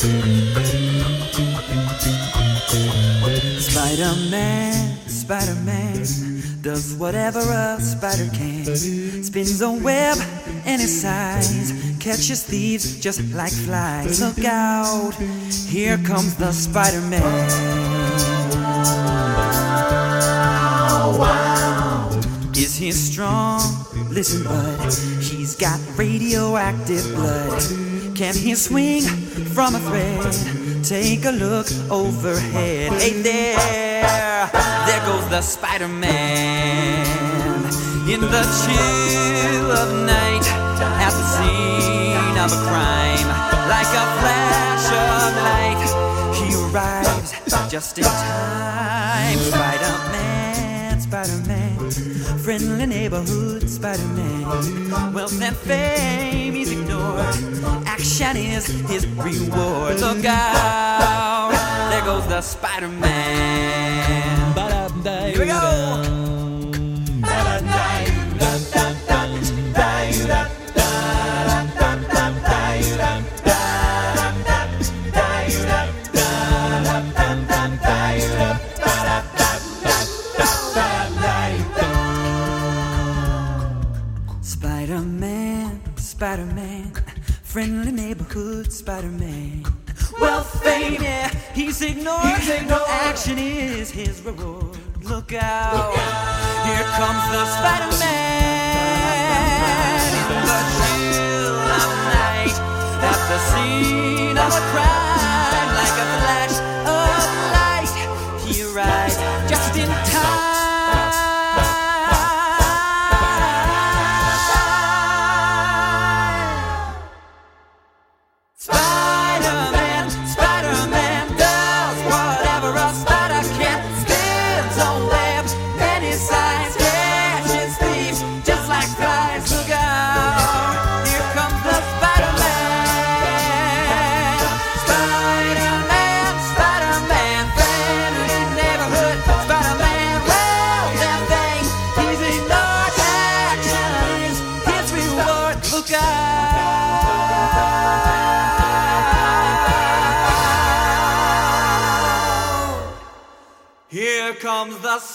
Spider-Man, Spider-Man does whatever a spider can. Spins a web any size, catches thieves just like flies. Look out, here comes the Spider-Man. Wow. Is he strong? Listen, bud, he's got radioactive blood. Can he swing from a thread? Take a look overhead. Hey there goes the Spider-Man. In the chill of night, at the scene of a crime, like a flash of light, he arrives just in time. Spider-Man, Spider-Man, friendly neighborhood Spider-Man. Wealth and fame he's ignored, action is his reward. Look out, there goes the Spider-Man. Here we go. Spider-Man, Spider-Man, friendly neighborhood Spider-Man. Wealth, fame, yeah, he's ignored. Action is his reward. Look out, here comes the Spider-Man. In the chill of night, at the scene of a crime, like a flash of light, he arrives just in time. Here comes the